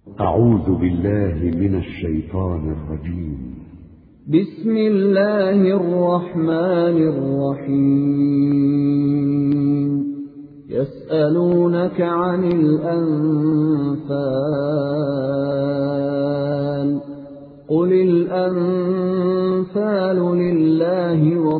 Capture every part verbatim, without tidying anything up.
أعوذ بالله من الشيطان الرجيم. بسم الله الرحمن الرحيم. يسألونك عن الأنفال قل الأنفال لله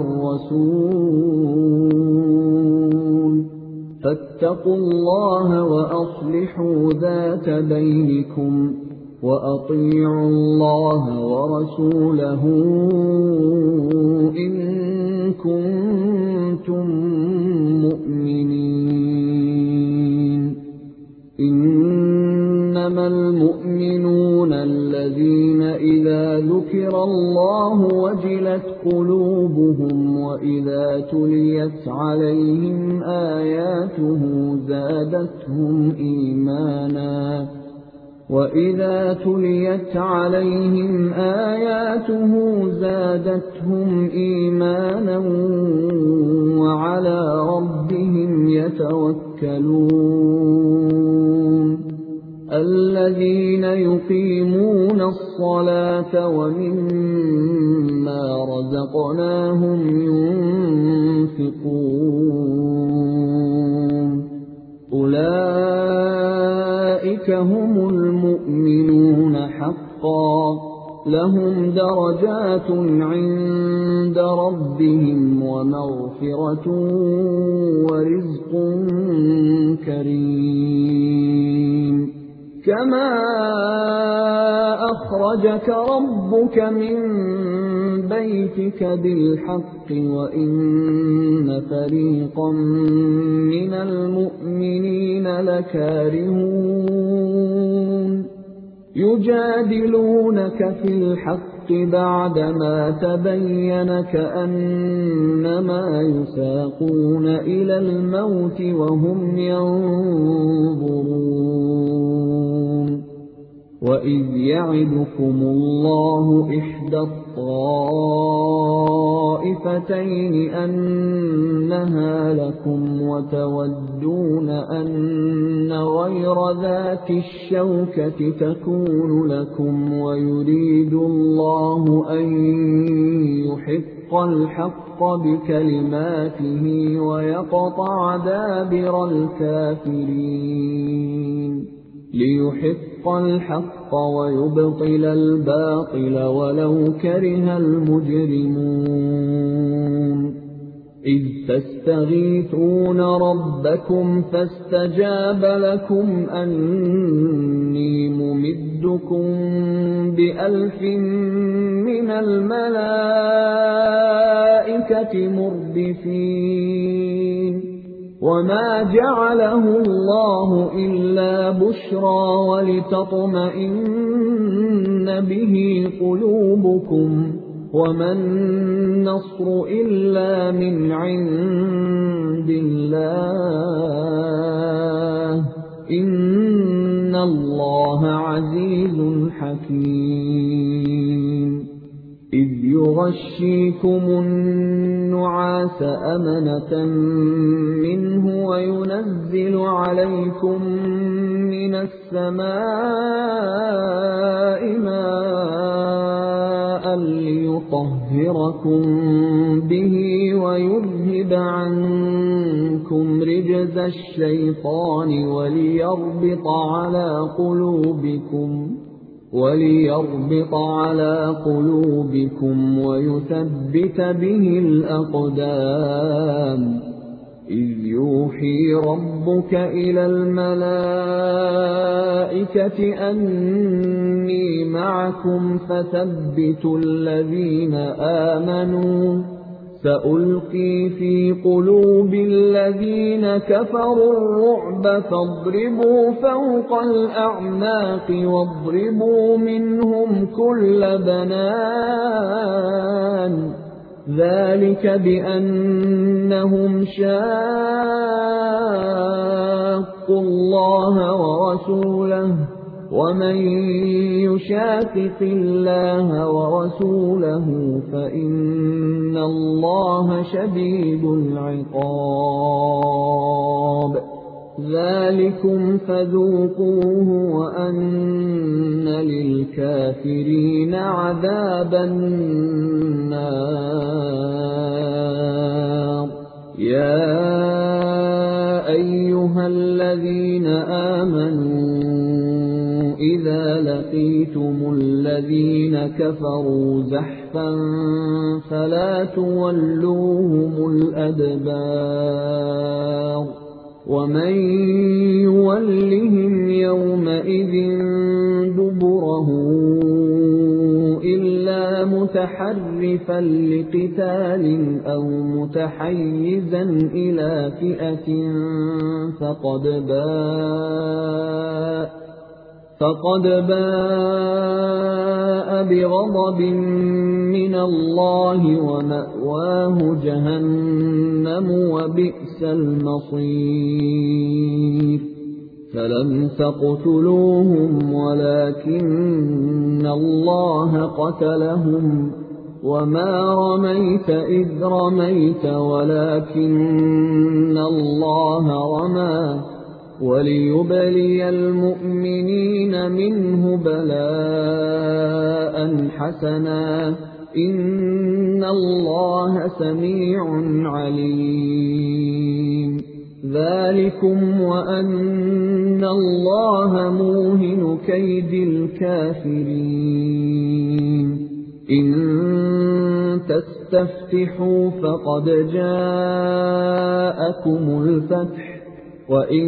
والرسول فاتقوا الله وأصلحوا ذات بينكم وأطيعوا الله ورسوله إن كنتم مؤمنين. إنما المؤمنون الذين إذا ذكر الله وجلت قلوبهم وإذا تليت عليهم آياته زادتهم إيمانا وإذا تليت عليهم آياته زادتهم إيمانا وعلى ربهم يتوكلون. الذين يقيمون الصلاة ومما رزقناهم ينفقون أولئك هم المؤمنون حقا لهم درجات عند ربهم ومغفرة ورزق كريم. كما أخرجك ربك من بيتك بالحق وإن فريقا من المؤمنين لكارهون يجادلونك في الحق بعدما تبين كأنما يساقون إلى الموت وهم ينظرون. وإذ يعدكم الله إحدى الطائفتين أنها لكم وتودون أن غير ذات الشوكة تكون لكم ويريد الله أن يحق الحق بكلماته ويقطع دابر الكافرين. ليحق الحق ويبطل الباطل ولو كره المجرمون. إذ تستغيثون ربكم فاستجاب لكم أني ممدكم بألف من الملائكة مردفين. وما جعله الله إلا بشرى ولتطمئن به قلوبكم وما النصر إلا من عند الله إن الله عزيز حكيم. إذ يغشيكم النعاس أمنة منه وينزل عليكم من السماء ماء ليطهركم به ويذهب عنكم رجز الشيطان وليربط على قلوبكم وليربط على قلوبكم ويثبت به الأقدام. إذ يوحي ربك إلى الملائكة أني معكم فثبتوا الذين آمنوا سألقي في قلوب الذين كفروا الرعب فاضربوا فوق الأعناق واضربوا منهم كل بنان. ذلك بأنهم شاقوا الله ورسوله ومن يشاقق الله ورسوله فإن الله شديد العقاب. ذلكم فذوقوه وأن الكافرين عذاب النار. يا أيها الذين آمنوا إذا لقيتم الذين كفروا زحفا فلا تولوهم الأدبار ومن يولهم يومئذ دبره إلا متحرفا لقتال أو متحيزا إلى فئة فقد باء فقد باء بغضب من الله ومأواه جهنم وبئس المصير. فلم تقتلوهم ولكن الله قتلهم وما رميت إذ رميت ولكن الله رمى وليبلي المؤمنين منه بلاء حسنا إن الله سميع عليم. ذلكم وأن الله موهن كيد الكافرين. إن تستفتحوا فقد جاءكم الفتح وإن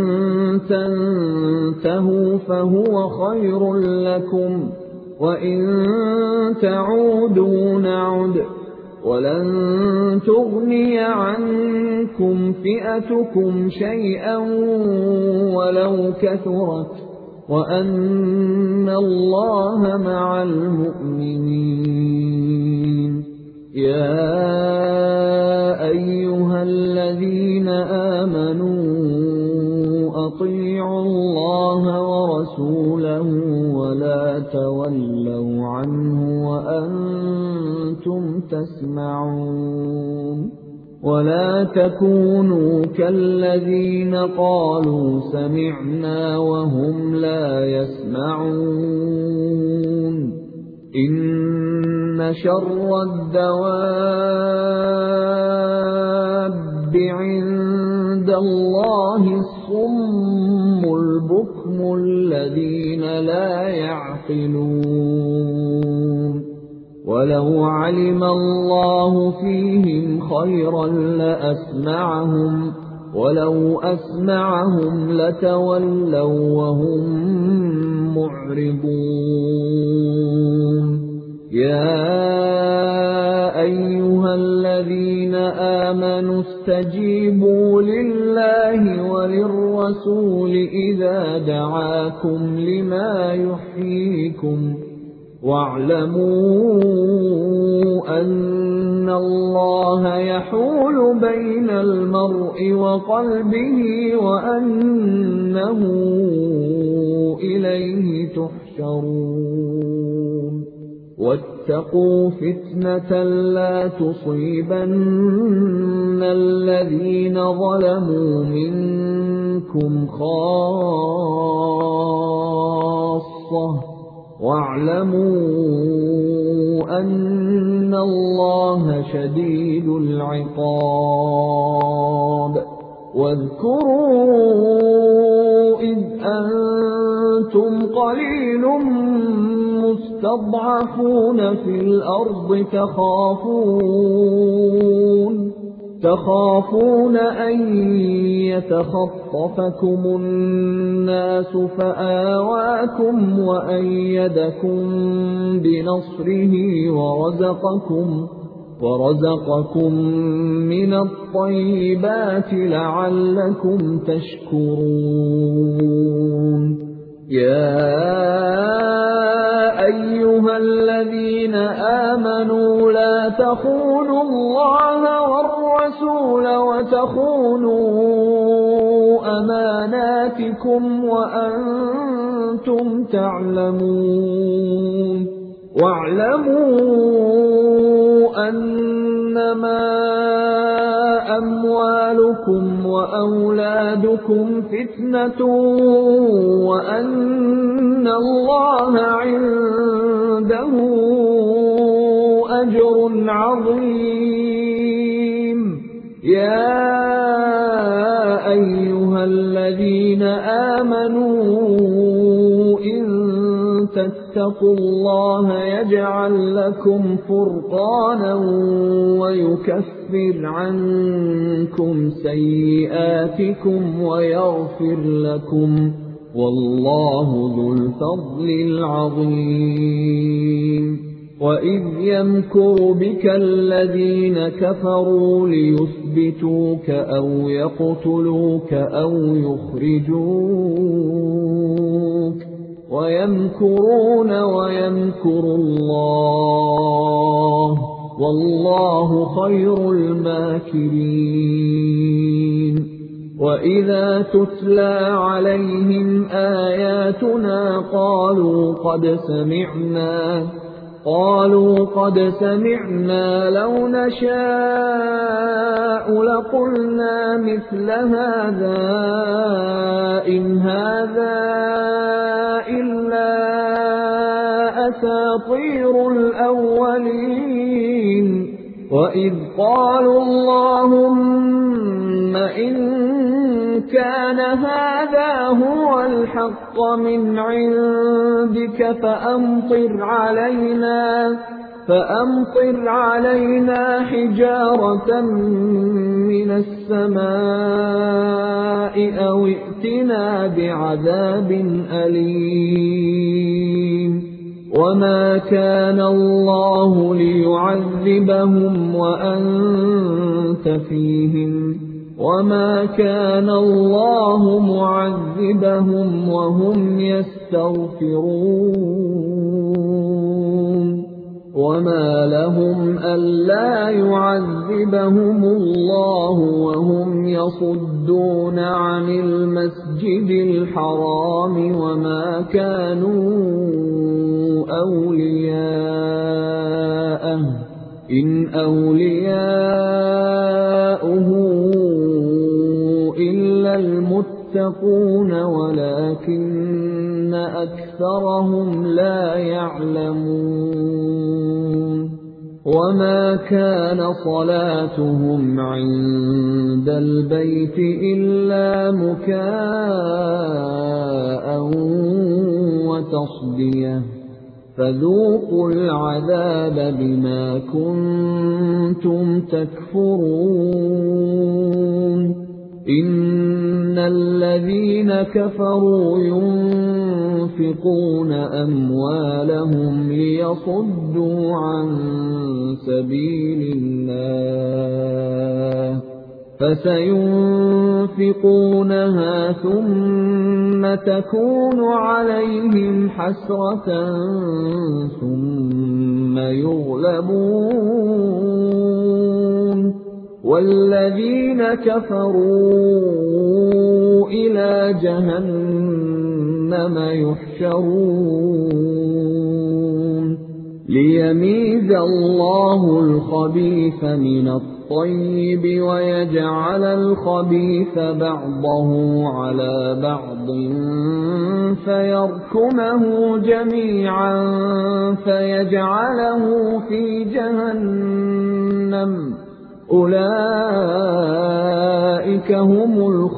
تنتهوا فهو خير لكم وإن تعودوا نعد ولن تغني عنكم فئتكم شيئا ولو كثرت وأن الله مع المؤمنين. يا أيها الذين آمنوا أطيعوا الله ورسوله ولا تولوا عنه وأنتم تسمعون. ولا تكونوا كالذين قالوا سمعنا وهم لا يسمعون. إن شر الدواب عند الله الصم البكم الذين لا يعقلون. ولو علم الله فيهم خيرا لأسمعهم ولو أسمعهم لتولوا وهم معرضون. يا أيها الذين آمنوا استجيبوا لله وللرسول إذا دعاكم لما يحييكم واعلموا أن الله يحول بين المرء وقلبه وأنه إليه تحشرون. واتقوا فتنة لا تصيبن الذين ظلموا منكم خاصة واعلموا أن الله شديد العقاب. واذكروا إذ أنتم قليل مستضعفون في الأرض تخافون تخافون أن يتخطفكم الناس فآواكم وأيدكم بنصره ورزقكم ورزقكم من الطيبات لعلكم تشكرون. يا أيها الذين آمنوا لا تخونوا الله والرسول وتخونوا أماناتكم وأنتم تعلمون. واعلموا أنما أموالكم وأولادكم فتنة وأن الله عند عظيم. يا أيها الذين آمنوا إن تتقوا الله يجعل لكم فرقانا ويكفر عنكم سيئاتكم ويغفر لكم، والله ذو الفضل العظيم. وإذ يمكر بك الذين كفروا ليثبتوك أو يقتلوك أو يخرجوك ويمكرون ويمكر الله والله خير الماكرين. وإذا تتلى عليهم آياتنا قالوا قد سمعنا قالوا قد سمعنا لو نشاء لقلنا مثل هذا إن هذا إلا أساطير الأولين. وإذ قالوا اللهم إن كان هذا هو الحق من عندك فأمطر علينا فأمطر علينا حجارة من السماء أو ائتنا بعذاب أليم. وما كان الله ليعذبهم وأنت فيهم وما كان الله معذبهم وهم يستغفرون. وما لهم ألا يعذبهم الله وهم يصدون عن المسجد الحرام وما كانوا أولياءه إن أولياؤه إلا المتقون ولكن أكثرهم لا يعلمون. وما كان صلاتهم عند البيت إلا مكاء وتصدية فذوقوا العذاب بما كنتم تكفرون. إن الذين كفروا ينفقون أموالهم ليصدوا عن سبيل الله فسينفقونها ثم تكون عليهم حسرة ثم يغلبون والذين كفروا إلى جهنم يحشرون ليميز الله الخبيث من الطيب ويجعل الخبيث بعضه على بعض فيركمه جميعا فيجعله في جهنم أولئك هم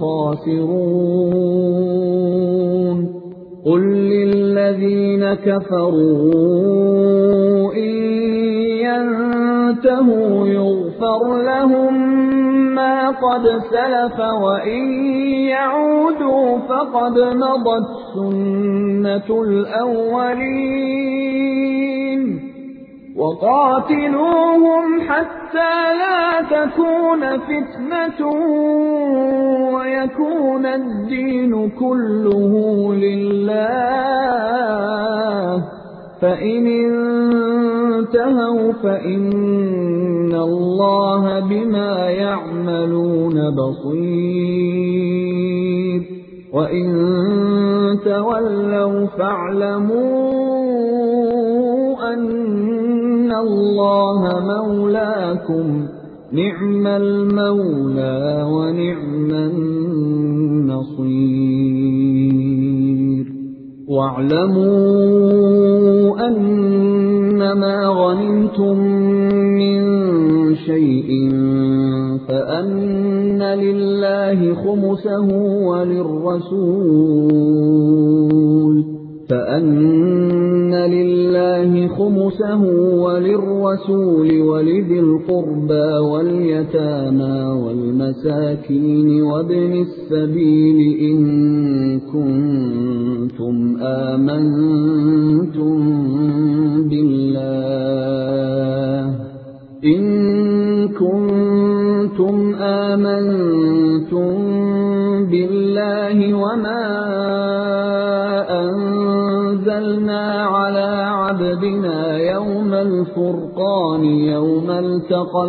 الخاسرون. قل للذين كفروا إن ينتهوا يغفر لهم ما قد سلف وإن يعودوا فقد مضت سنة الأولين. وقاتلوهم حتى لا تكون فتنة ويكون الدين كله لله فإن انتهوا فإن الله بما يعملون بصير وإن تولوا فاعلموا أن الله مولاكم نعم المولى ونعم النصير. واعلموا أن ما غنمتم من شيء فأن لله خمسه وللرسول فأن لله خمسه وللرسول ولذي القربى واليتامى والمساكين وابن السبيل إن كنتم آمنتم بالله إن كنتم آمنتم بالله وما أنزلنا على عبدنا يوم الفرقان يوم التقى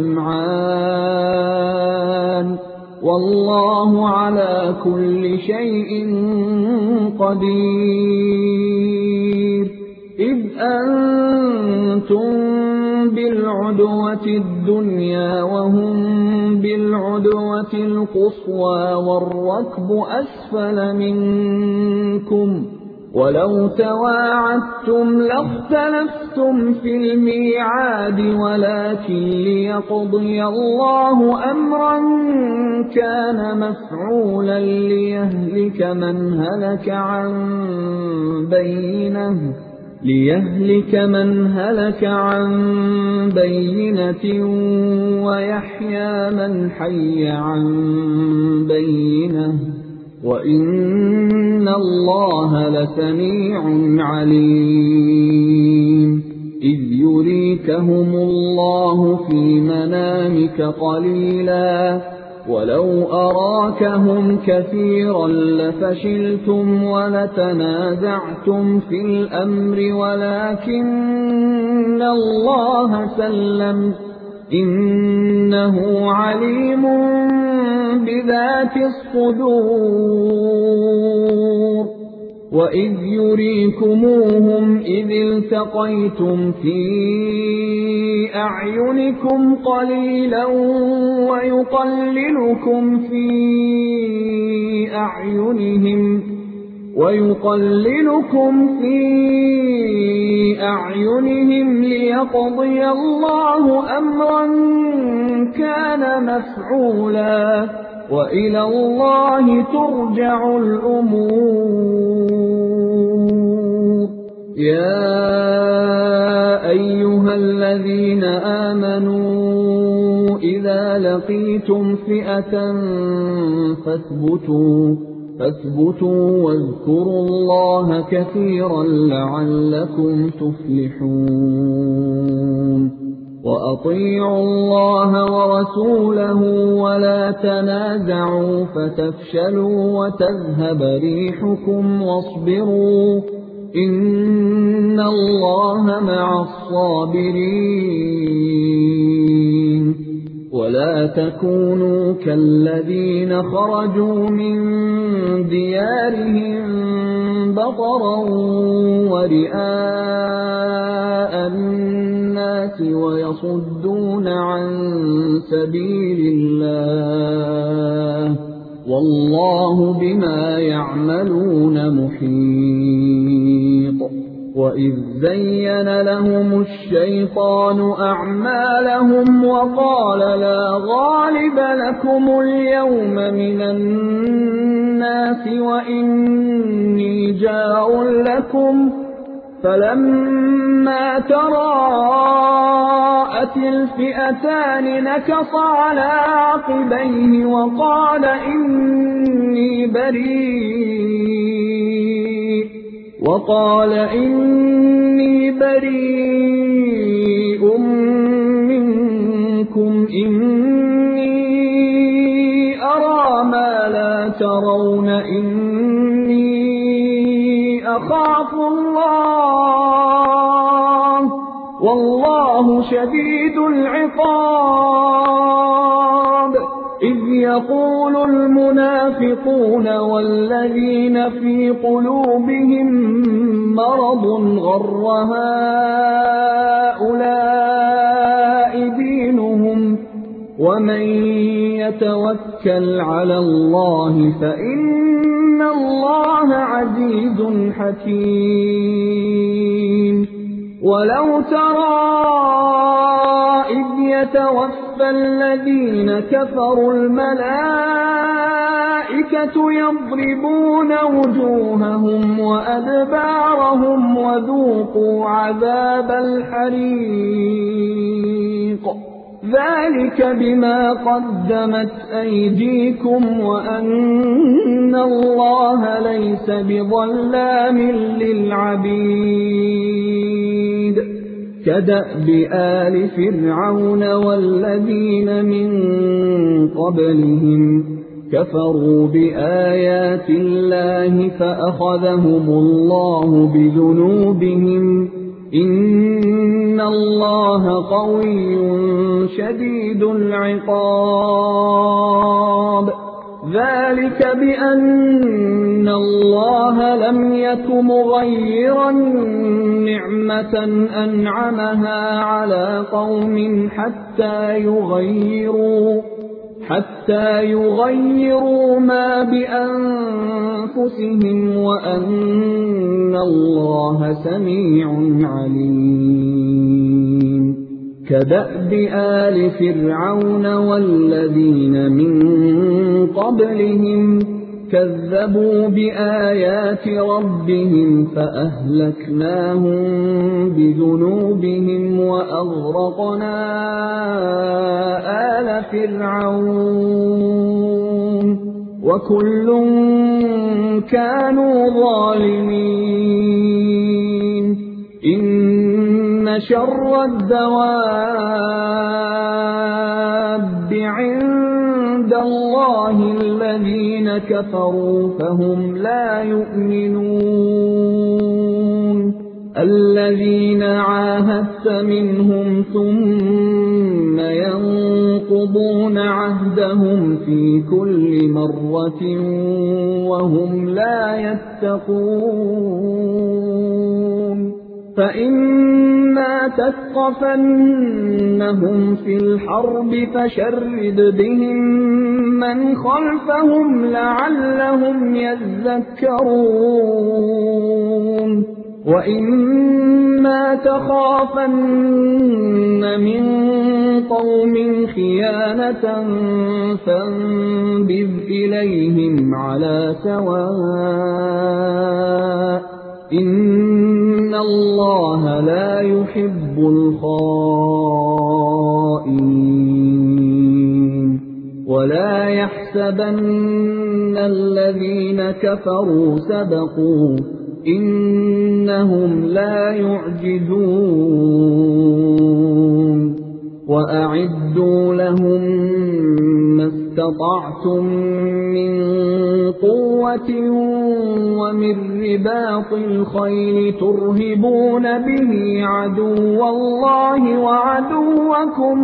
الجمعان والله على كل شيء قدير إذ أنتم بالعدوة الدنيا وهم بالعدوة القصوى والركب أسفل منكم ولو تواعدتم لاختلفتم في الميعاد ولكن ليقضي الله أمرا كان مفعولا ليهلك من هلك عن بينه ليهلك من هلك عن بينة ويحيى من حي عن بينة وإن الله لسميع عليم إذ يريكهم الله في منامك قليلا ولو أراكهم كثيرا لفشلتم ولتنازعتم في الأمر ولكن الله سلم إنه عليم بذات الصدور وإذ يريكموهم إذ التقيتم في أعينكم قليلا ويقللكم في أعينهم ويقللكم في أعينهم ليقضي الله أمرا كان مفعولا وإلى الله ترجع الأمور يا أيها الذين آمنوا إذا لقيتم فئة فاثبتوا فاثبتوا واذكروا الله كثيرا لعلكم تفلحون وأطيعوا الله ورسوله ولا تنازعوا فتفشلوا وتذهب ريحكم واصبروا إن الله مع الصابرين ولا تكونوا كالذين خرجوا من ديارهم بطرا ورئاء الناس ويصدون عن سبيل الله والله بما يعملون محيط وإذ زين لهم الشيطان أعمالهم وقال لا غالب لكم اليوم من الناس وإني جار لكم فلما تراءت الفئتان نكص على عقبيه وقال إني بريء وقال إني بريء منكم إني أرى ما لا ترون إني أخاف الله والله شديد العقاب إذ يقول المنافقون والذين في قلوبهم مرض غر هؤلاء دينهم ومن يتوكل على الله فإن الله عزيز حكيم ولو ترى إذ يتوفى الذين كفروا الملائكة يضربون وجوههم وأدبارهم وذوقوا عذاب الحريق ذلك بما قدمت أيديكم وأن الله ليس بظلام للعبيد كدأب آل فرعون والذين من قبلهم كفروا بآيات الله فأخذهم الله بذنوبهم إن الله قوي شديد العقاب ذلك بأن الله لم يك مغيرا نعمة أنعمها على قوم حتى يغيروا حتى يغيروا ما بأنفسهم وأن الله سميع عليم كدأب آل فرعون والذين من قبلهم كذبوا بآيات ربهم فأهلكناهم بذنوبهم وأغرقنا آل فرعون وكل كانوا ظالمين إن شر الدواب عند الله الذين كفروا فهم لا يؤمنون الذين عاهدت منهم ثم ينقضون عهدهم في كل مرة وهم لا يتقون فإما تثقفنهم في الحرب فشرد بهم من خلفهم لعلهم يذكرون وإما تخافن من قوم خيانة فانبذ إليهم على سواء إن الله لا يحب الخائنين ولا يحسبن الذين كفروا سبقوا إنهم لا يعجزون وأعدوا لهم ما استطعتم من قوة ومن رباط الخيل ترهبون به عدو الله وعدوكم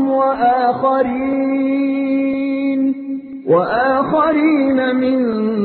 وآخرين وآخرين من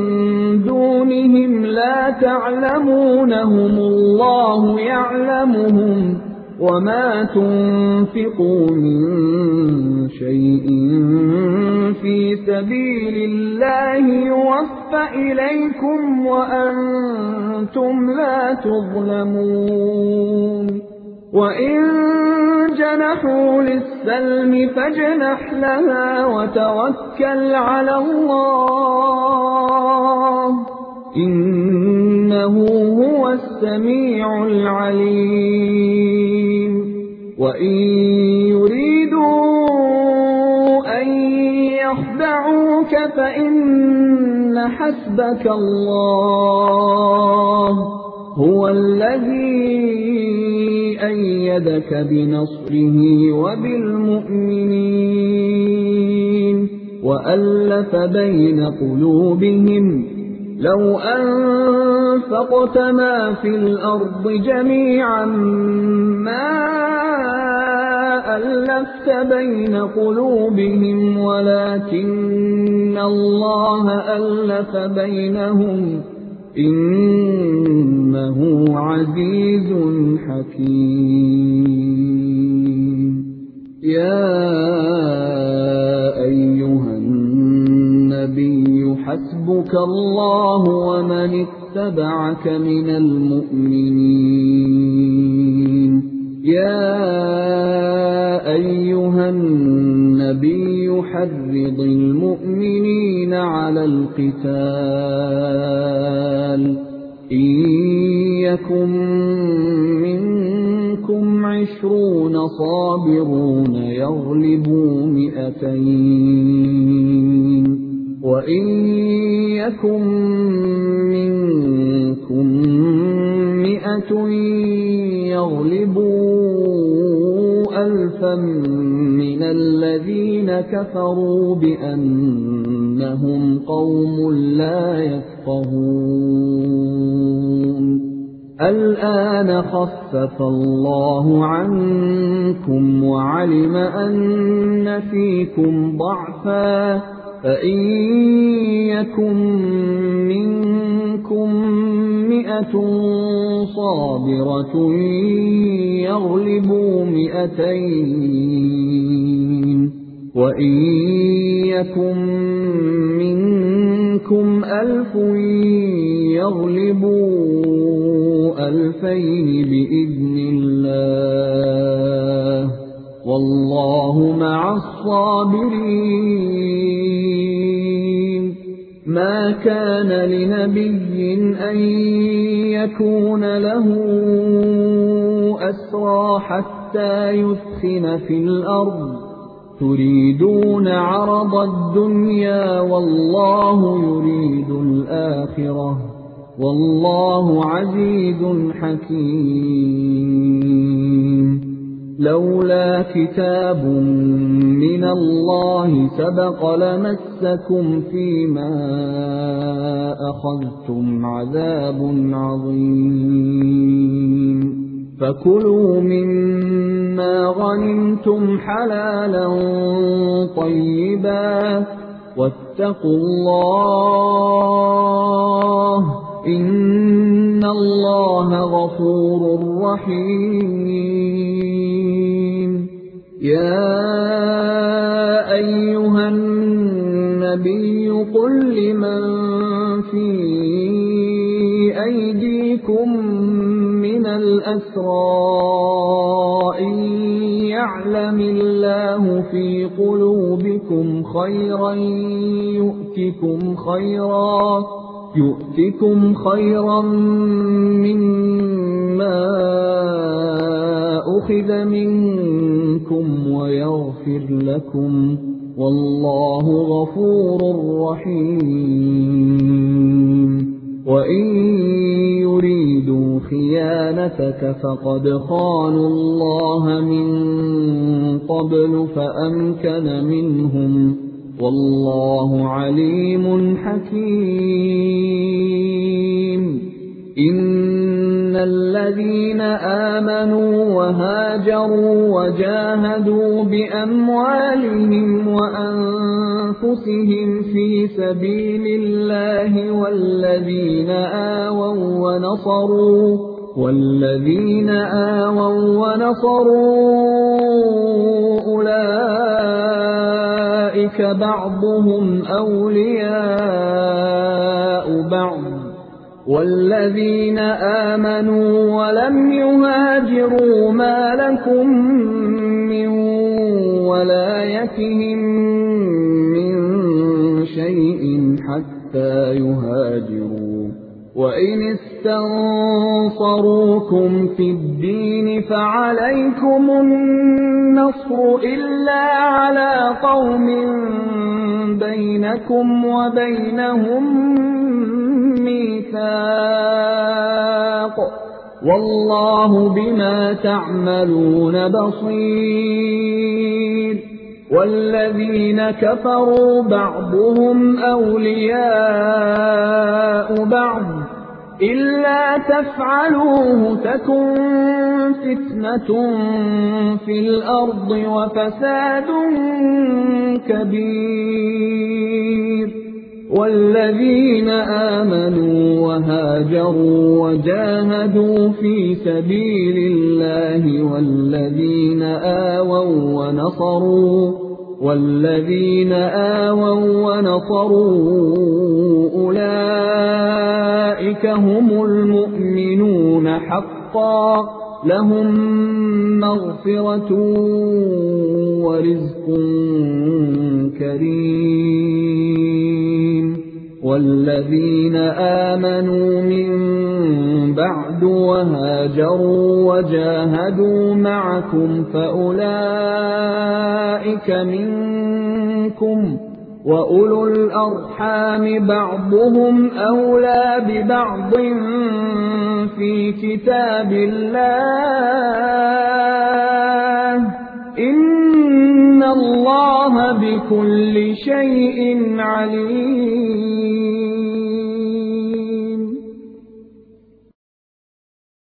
دونهم لا تعلمونهم الله يعلمهم وما تنفقوا من شيء في سبيل الله يوفى إليكم وأنتم لا تظلمون وإن جنحوا للسلم فاجنح لها وتوكل على الله إنه هو السميع العليم وإن يريدوا أن يخدعوك فإن حسبك الله هو الذي أيدك بنصره وبالمؤمنين وألف بين قلوبهم لو أنفقت ما في الأرض جميعا ما ألفت بين قلوبهم ولكن الله ألف بينهم إنه عزيز حكيم يا أيها النبي حسبك الله ومن اتبعك من المؤمنين القتال إن يكن منكم عشرون صابرون يغلبوا مئتين وإن يكن منكم مئة يغلبوا ألفا من الذين كفروا بأنهم قوم لا يفقهون الآن خفف الله عنكم وعلم أن فيكم ضعفا فإن يكن منكم مئة صابرة يغلبوا مئتين وإن يكن منكم ألف يغلبوا ألفين بإذن الله والله مع الصابرين ما كان لنبي أن يكون له أسرى حتى يثخن في الأرض تريدون عرض الدنيا والله يريد الآخرة والله عزيز حكيم لولا كتاب من الله سبق لمسكم فيما أخذتم عذاب عظيم فكلوا مما غنمتم حلالا طيبا واتقوا الله إن الله غفور رحيم يا أيها النبي قل لمن في أيديكم من الأسرى إن يعلم الله في قلوبكم خيرا يؤتكم خيرا يؤتكم خيرا مما أخذ منكم ويغفر لكم والله غفور رحيم وإن يريدوا خيانتك فقد خانوا الله من قبل فأمكن منهم والله عليم حكيم إن الذين آمنوا وهاجروا وجاهدوا بأموالهم وأنفسهم في سبيل الله والذين آووا ونصروا والذين آووا ونصروا أولئك بعضهم أولياء بعض والذين آمنوا ولم يهاجروا ما لكم من ولايتهم من شيء حتى يهاجروا وإن استنصروكم في الدين فعليكم النصر إلا على قوم بينكم وبينهم ميثاق والله بما تعملون بصير والذين كفروا بعضهم أولياء بعض إلا تفعلوه تكن فتنة في الأرض وفساد كبير والذين آمنوا وهاجروا وجاهدوا في سبيل الله والذين آووا ونصروا والذين آووا ونصروا أولئك هم المؤمنون حقا لهم مغفرة ورزق كريم والذين آمنوا من بعد وهاجروا وجاهدوا معكم فأولئك منكم، وأولو الأرحام بعضهم أولى ببعض في كتاب الله، إن الله بكل شيء عليم.